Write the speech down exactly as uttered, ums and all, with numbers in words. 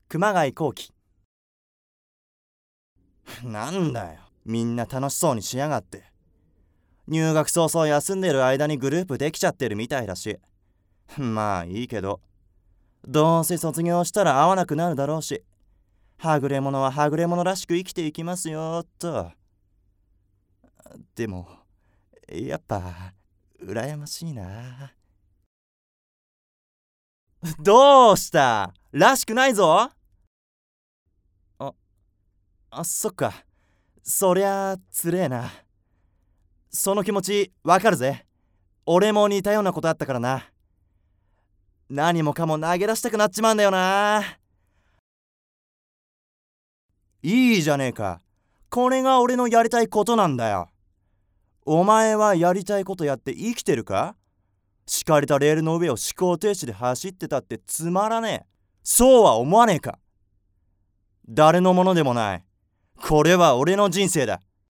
熊谷幸喜。なんだよ、みんな楽しそうにしやがって。入学早々休んでる間にグループできちゃってるみたいだし。まあいいけど、どうせ卒業したら会わなくなるだろうし、はぐれ者ははぐれ者らしく生きていきますよと。でもやっぱ羨ましいな。どうしたらしくないぞ。あ、あ、そっか。そりゃつれえな。その気持ちわかるぜ。俺も似たようなことあったからな。何もかも投げ出したくなっちまうんだよな。いいじゃねえか。これが俺のやりたいことなんだよ。お前はやりたいことやって生きてるか？敷かれたレールの上を思考停止で走ってたってつまらねえ。そうは思わねえか？誰のものでもない。これは俺の人生だ。